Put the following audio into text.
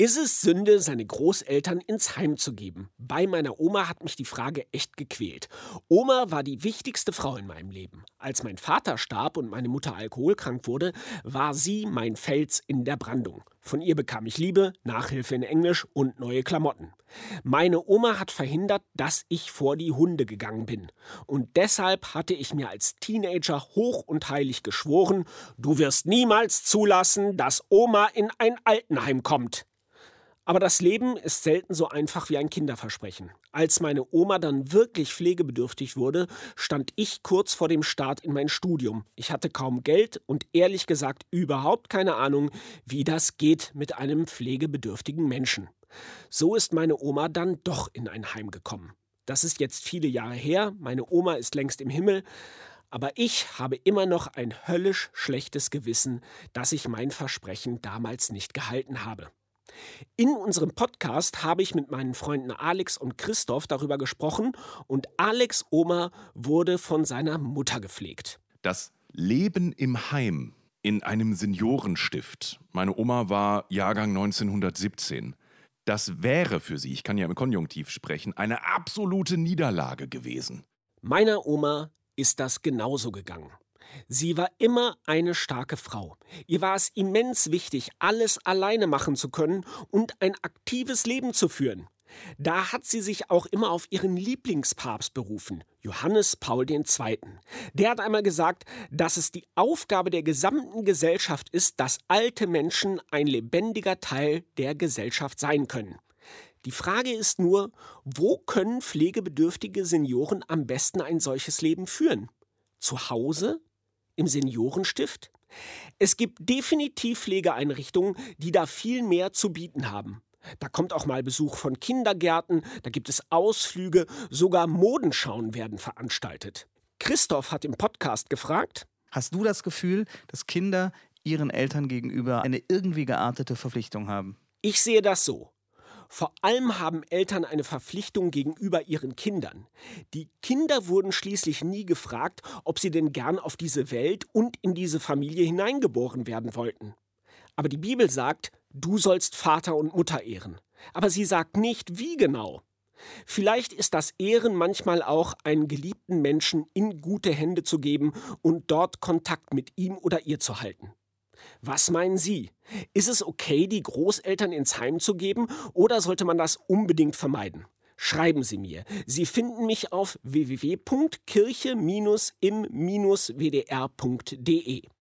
Ist es Sünde, seine Großeltern ins Heim zu geben? Bei meiner Oma hat mich die Frage echt gequält. Oma war die wichtigste Frau in meinem Leben. Als mein Vater starb und meine Mutter alkoholkrank wurde, war sie mein Fels in der Brandung. Von ihr bekam ich Liebe, Nachhilfe in Englisch und neue Klamotten. Meine Oma hat verhindert, dass ich vor die Hunde gegangen bin. Und deshalb hatte ich mir als Teenager hoch und heilig geschworen, du wirst niemals zulassen, dass Oma in ein Altenheim kommt. Aber das Leben ist selten so einfach wie ein Kinderversprechen. Als meine Oma dann wirklich pflegebedürftig wurde, stand ich kurz vor dem Start in mein Studium. Ich hatte kaum Geld und ehrlich gesagt überhaupt keine Ahnung, wie das geht mit einem pflegebedürftigen Menschen. So ist meine Oma dann doch in ein Heim gekommen. Das ist jetzt viele Jahre her, meine Oma ist längst im Himmel, aber ich habe immer noch ein höllisch schlechtes Gewissen, dass ich mein Versprechen damals nicht gehalten habe. In unserem Podcast habe ich mit meinen Freunden Alex und Christoph darüber gesprochen und Alex' Oma wurde von seiner Mutter gepflegt. Das Leben im Heim in einem Seniorenstift. Meine Oma war Jahrgang 1917. Das wäre für sie, ich kann ja im Konjunktiv sprechen, eine absolute Niederlage gewesen. Meiner Oma ist das genauso gegangen. Sie war immer eine starke Frau. Ihr war es immens wichtig, alles alleine machen zu können und ein aktives Leben zu führen. Da hat sie sich auch immer auf ihren Lieblingspapst berufen, Johannes Paul II. Der hat einmal gesagt, dass es die Aufgabe der gesamten Gesellschaft ist, dass alte Menschen ein lebendiger Teil der Gesellschaft sein können. Die Frage ist nur, wo können pflegebedürftige Senioren am besten ein solches Leben führen? Zu Hause? Im Seniorenstift? Es gibt definitiv Pflegeeinrichtungen, die da viel mehr zu bieten haben. Da kommt auch mal Besuch von Kindergärten, da gibt es Ausflüge, sogar Modenschauen werden veranstaltet. Christoph hat im Podcast gefragt: Hast du das Gefühl, dass Kinder ihren Eltern gegenüber eine irgendwie geartete Verpflichtung haben? Ich sehe das so. Vor allem haben Eltern eine Verpflichtung gegenüber ihren Kindern. Die Kinder wurden schließlich nie gefragt, ob sie denn gern auf diese Welt und in diese Familie hineingeboren werden wollten. Aber die Bibel sagt, du sollst Vater und Mutter ehren. Aber sie sagt nicht, wie genau. Vielleicht ist das Ehren manchmal auch, einen geliebten Menschen in gute Hände zu geben und dort Kontakt mit ihm oder ihr zu halten. Was meinen Sie? Ist es okay, die Großeltern ins Heim zu geben, oder sollte man das unbedingt vermeiden? Schreiben Sie mir. Sie finden mich auf www.kirche-im-wdr.de.